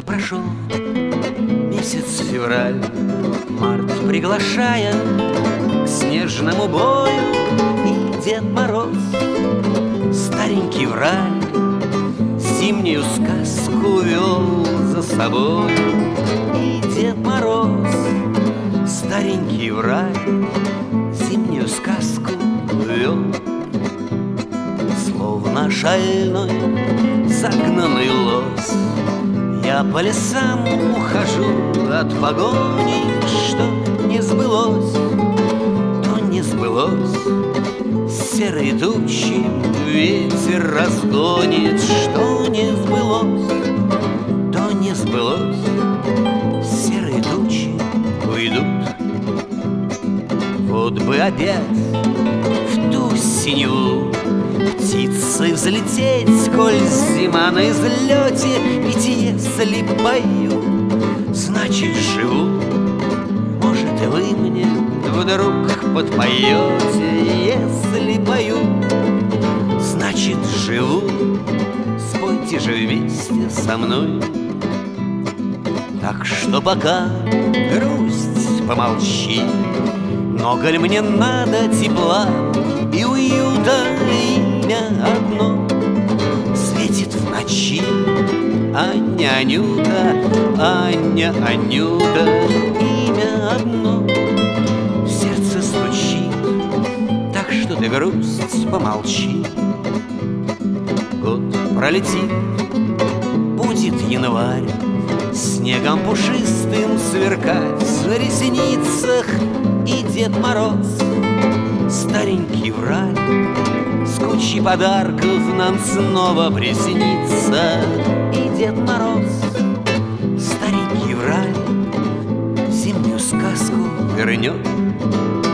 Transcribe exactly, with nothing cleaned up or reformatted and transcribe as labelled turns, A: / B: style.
A: прошел месяц февраль, март приглашая к снежному бою, и Дед Мороз, старенький в раль, зимнюю сказку вел за собой. И Дед Мороз, старенький в раль, зимнюю сказку вел. Словно шальной загнанный лось, я по лесам ухожу от погони. Что не сбылось, то не сбылось. Серые тучи ветер разгонит. Что не сбылось, то не сбылось. Серые тучи уйдут. Вот бы опять в ту синеву птицы взлететь, коль зима на излете. Ведь если пою, значит живу. Может, и вы мне вдруг подпоете. Если пою, значит живу. Спойте же вместе со мной. Так что пока грусть, помолчи. Много ли мне надо тепла и уюта? Имя одно светит в ночи. Аня, Анюта, Аня, Анюта. Имя одно в сердце стучит. Так что ты, грусть, помолчи. Год пролетит, будет январь, снегом пушистым сверкать в ресницах. И Дед Мороз, старенький в раль, с кучей подарков нам снова приснится. И Дед Мороз, старенький в раль, зимнюю сказку вернет.